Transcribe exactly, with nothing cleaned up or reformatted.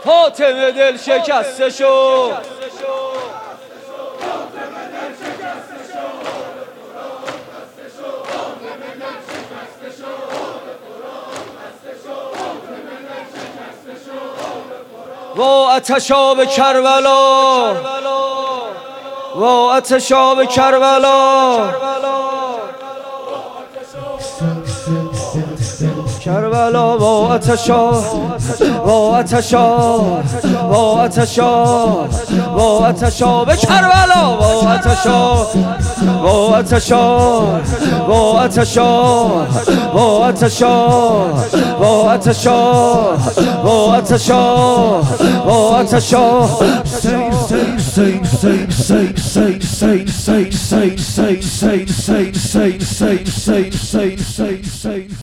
حاتم دل شکسته شد. وا آتش آب کربلا، وا آتش آب کربلا، کربلا وا آتش آب، وا آتش آب، وا آتش آب، وا آتش آب کربلا، وا آتش آب، وا آتش آب، وا آتش آب، وا آتش آب، وا آتش آب، وا آتش آب، وا آتش آب. Say, say, say, say, say, say, say, say, say, say, say, say, say, say, say, say, say, say.